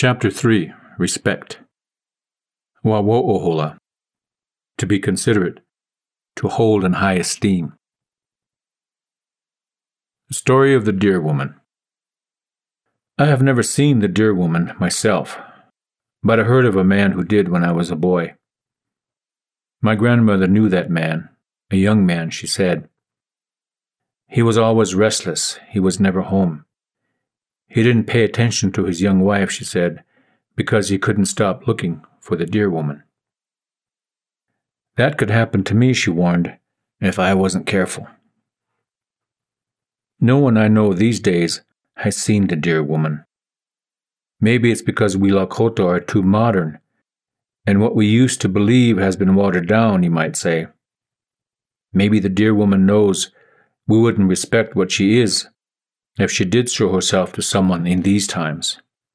Chapter 3. Respect. Wawo'ohola. To be considerate, to hold in high esteem. The story of the Deer Woman. I have never seen the Deer Woman myself, but I heard of a man who did when I was a boy. My grandmother knew that man, a young man, she said. He was always restless, he was never home. He didn't pay attention to his young wife, she said, because he couldn't stop looking for the Deer Woman. That could happen to me, she warned, if I wasn't careful. No one I know these days has seen the Deer Woman. Maybe it's because we Lakota are too modern, and what we used to believe has been watered down, you might say. Maybe the Deer Woman knows we wouldn't respect what she is if she did show herself to someone in these times.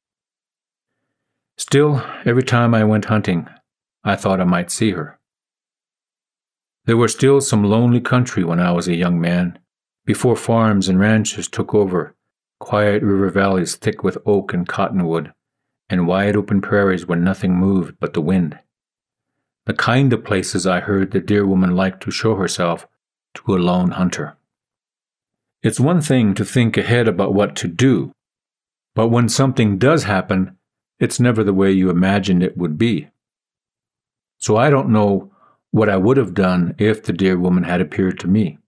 Still, every time I went hunting, I thought I might see her. There was still some lonely country when I was a young man, before farms and ranches took over, quiet river valleys thick with oak and cottonwood, and wide open prairies where nothing moved but the wind. The kind of places I heard the Deer Woman liked to show herself to a lone hunter. It's one thing to think ahead about what to do, but when something does happen, it's never the way you imagined it would be. So I don't know what I would have done if the Deer Woman had appeared to me.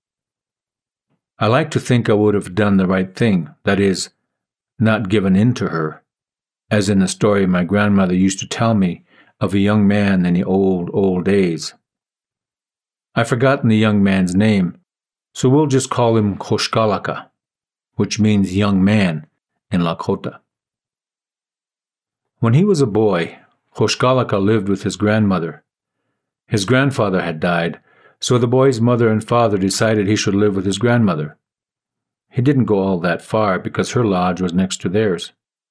I like to think I would have done the right thing, that is, not given in to her, as in the story my grandmother used to tell me of a young man in the old days. I've forgotten the young man's name, so we'll just call him Koshkalaka, which means young man in Lakota. When he was a boy, Koshkalaka lived with his grandmother. His grandfather had died, so the boy's mother and father decided he should live with his grandmother. He didn't go all that far because her lodge was next to theirs.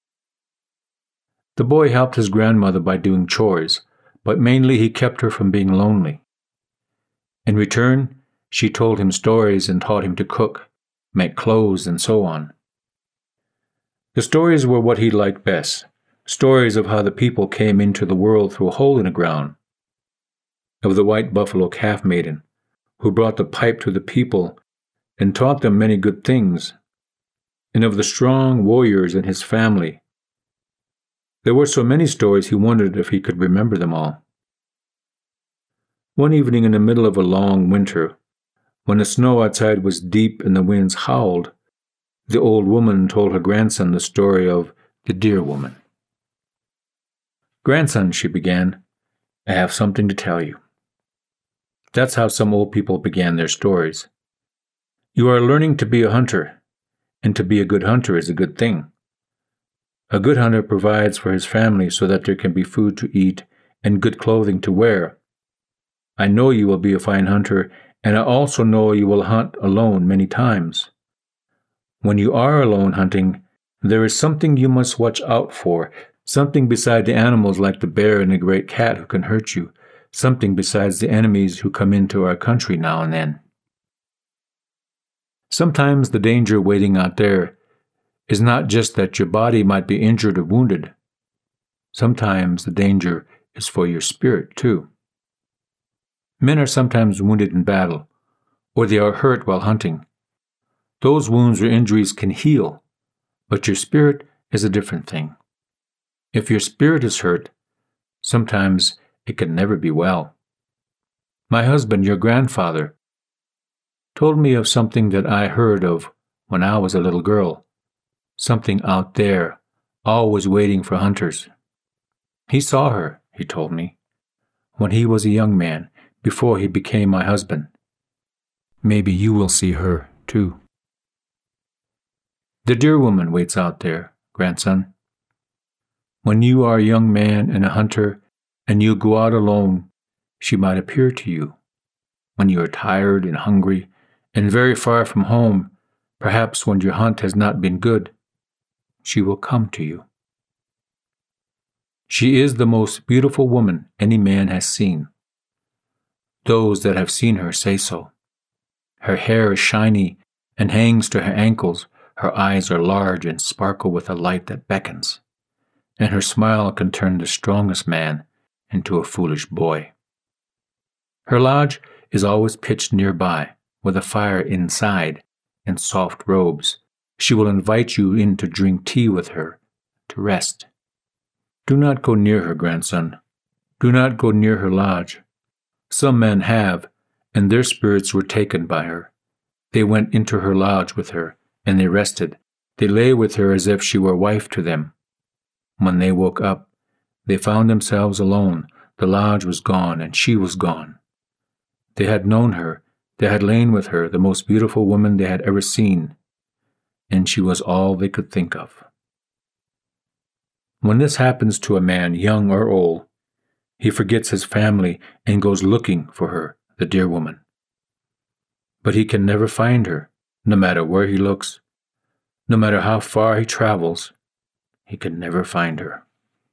The boy helped his grandmother by doing chores, but mainly he kept her from being lonely. In return, she told him stories and taught him to cook, make clothes, and so on. The stories were what he liked best, stories of how the people came into the world through a hole in the ground, of the white buffalo calf maiden, who brought the pipe to the people and taught them many good things, and of the strong warriors in his family. There were so many stories he wondered if he could remember them all. One evening in the middle of a long winter, when the snow outside was deep and the winds howled, the old woman told her grandson the story of the Deer Woman. "Grandson," she began, "I have something to tell you." That's how some old people began their stories. You are learning to be a hunter, and to be a good hunter is a good thing. A good hunter provides for his family so that there can be food to eat and good clothing to wear. I know you will be a fine hunter, and I also know you will hunt alone many times. When you are alone hunting, there is something you must watch out for, something beside the animals like the bear and the great cat who can hurt you, something besides the enemies who come into our country now and then. Sometimes the danger waiting out there is not just that your body might be injured or wounded. Sometimes the danger is for your spirit, too. Men are sometimes wounded in battle, or they are hurt while hunting. Those wounds or injuries can heal, but your spirit is a different thing. If your spirit is hurt, sometimes it can never be well. My husband, your grandfather, told me of something that I heard of when I was a little girl, something out there, always waiting for hunters. He saw her, he told me, when he was a young man, before he became my husband. Maybe you will see her, too. The Deer Woman waits out there, grandson. When you are a young man and a hunter, and you go out alone, she might appear to you. When you are tired and hungry, and very far from home, perhaps when your hunt has not been good, she will come to you. She is the most beautiful woman any man has seen. Those that have seen her say so. Her hair is shiny and hangs to her ankles. Her eyes are large and sparkle with a light that beckons. and her smile can turn the strongest man into a foolish boy. Her lodge is always pitched nearby, with a fire inside and soft robes. She will invite you in to drink tea with her, to rest. Do not go near her, grandson. Do not go near her lodge. Some men have, and their spirits were taken by her. They went into her lodge with her, and they rested. They lay with her as if she were wife to them. When they woke up, they found themselves alone. The lodge was gone, and she was gone. They had known her. They had lain with her, the most beautiful woman they had ever seen, and she was all they could think of. When this happens to a man, young or old, he forgets his family and goes looking for her, the dear woman. But he can never find her, no matter where he looks, no matter how far he travels, he can never find her.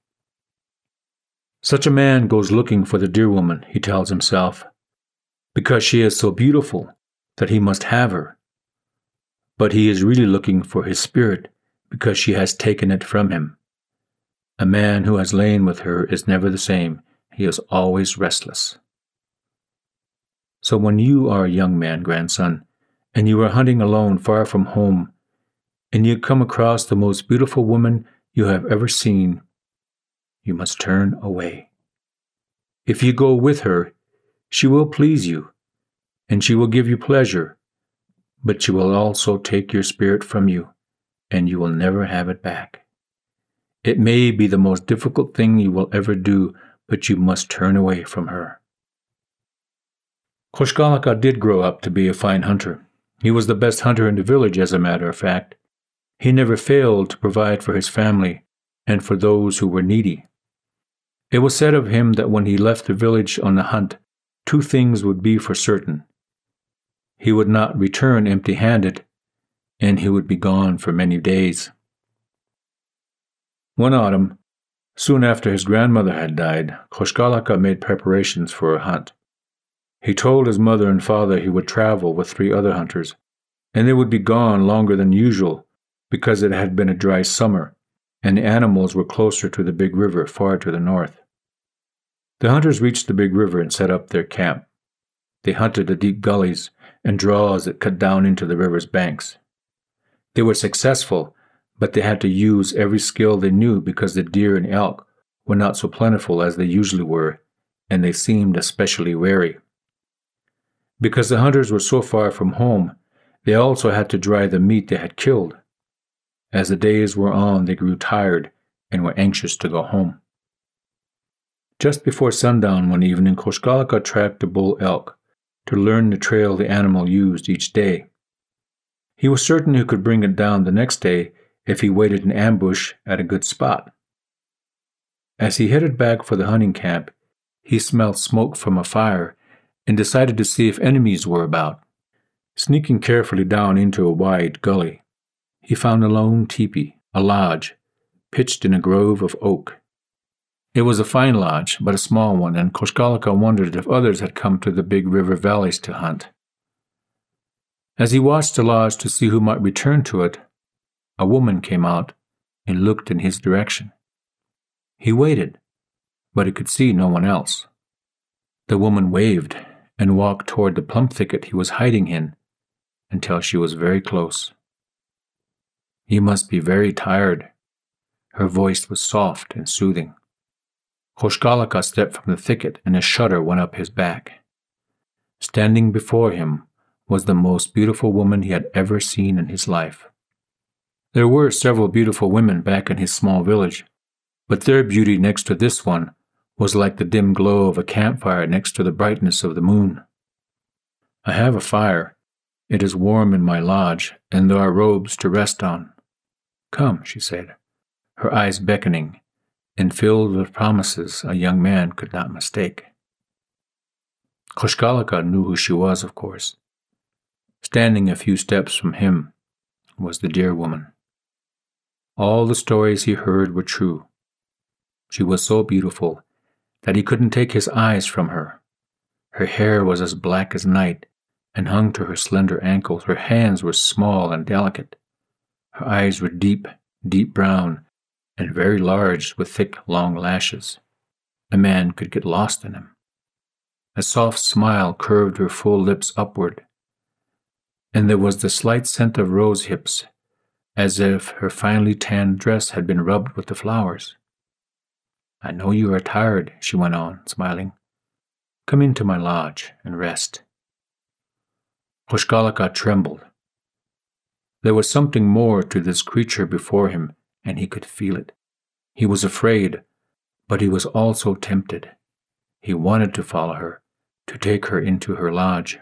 Such a man goes looking for the dear woman, he tells himself, because she is so beautiful that he must have her. But he is really looking for his spirit because she has taken it from him. A man who has lain with her is never the same. He is always restless. So when you are a young man, grandson, and you are hunting alone far from home, and you come across the most beautiful woman you have ever seen, you must turn away. If you go with her, she will please you, and she will give you pleasure, but she will also take your spirit from you, and you will never have it back. It may be the most difficult thing you will ever do, but you must turn away from her. Koshkalaka did grow up to be a fine hunter. He was the best hunter in the village, as a matter of fact. He never failed to provide for his family and for those who were needy. It was said of him that when he left the village on the hunt, two things would be for certain. He would not return empty-handed, and he would be gone for many days. One autumn, soon after his grandmother had died, Koshkalaka made preparations for a hunt. He told his mother and father he would travel with 3 other hunters, and they would be gone longer than usual because it had been a dry summer, and the animals were closer to the big river far to the north. The hunters reached the big river and set up their camp. They hunted the deep gullies and draws that cut down into the river's banks. They were successful, but they had to use every skill they knew because the deer and elk were not so plentiful as they usually were, and they seemed especially wary. Because the hunters were so far from home, they also had to dry the meat they had killed. As the days wore on, they grew tired and were anxious to go home. Just before sundown one evening, Koshkalaka tracked a bull elk to learn the trail the animal used each day. He was certain he could bring it down the next day if he waited in ambush at a good spot. As he headed back for the hunting camp, he smelled smoke from a fire and decided to see if enemies were about. Sneaking carefully down into a wide gully, he found a lone teepee, a lodge, pitched in a grove of oak. It was a fine lodge, but a small one, and Koshkalaka wondered if others had come to the big river valleys to hunt. As he watched the lodge to see who might return to it, a woman came out and looked in his direction. He waited, but he could see no one else. The woman waved and walked toward the plum thicket he was hiding in until she was very close. "You must be very tired." Her voice was soft and soothing. Koshkalaka stepped from the thicket and a shudder went up his back. Standing before him was the most beautiful woman he had ever seen in his life. There were several beautiful women back in his small village, but their beauty next to this one was like the dim glow of a campfire next to the brightness of the moon. "I have a fire. It is warm in my lodge, and there are robes to rest on. Come," she said, her eyes beckoning, and filled with promises a young man could not mistake. Koshkalaka knew who she was, of course. Standing a few steps from him was the dear woman. All the stories he heard were true. She was so beautiful that he couldn't take his eyes from her. Her hair was as black as night and hung to her slender ankles. Her hands were small and delicate. Her eyes were deep, deep brown, and very large with thick, long lashes. A man could get lost in him. A soft smile curved her full lips upward, and there was the slight scent of rose hips, as if her finely tanned dress had been rubbed with the flowers. "I know you are tired," she went on, smiling. "Come into my lodge and rest." Koshkalaka trembled. There was something more to this creature before him, and he could feel it. He was afraid, but he was also tempted. He wanted to follow her, to take her into her lodge.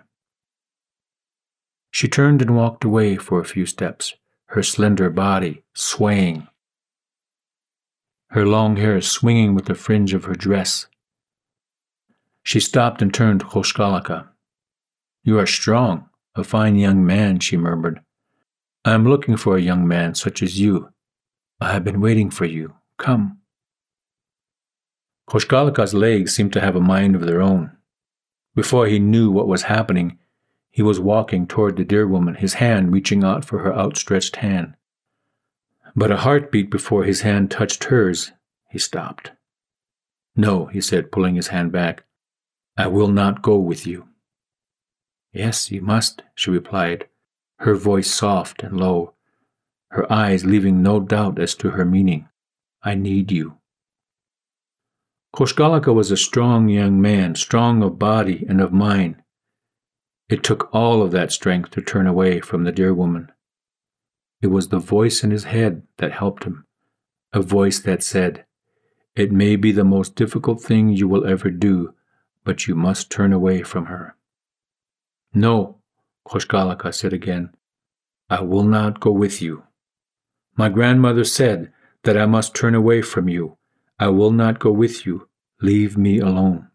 She turned and walked away for a few steps, her slender body swaying, her long hair swinging with the fringe of her dress. She stopped and turned to Koshkalaka. "You are strong, a fine young man," she murmured. "I am looking for a young man such as you. I have been waiting for you. Come." Koshkalaka's legs seemed to have a mind of their own. Before he knew what was happening, he was walking toward the dear woman, his hand reaching out for her outstretched hand. But a heartbeat before his hand touched hers, he stopped. "No," he said, pulling his hand back. "I will not go with you." "Yes, you must," she replied, her voice soft and low, her eyes leaving no doubt as to her meaning. "I need you." Koshkalaka was a strong young man, strong of body and of mind. It took all of that strength to turn away from the dear woman. It was the voice in his head that helped him, a voice that said, "It may be the most difficult thing you will ever do, but you must turn away from her." "No," Koshkalaka said again, "I will not go with you. My grandmother said that I must turn away from you. I will not go with you. Leave me alone."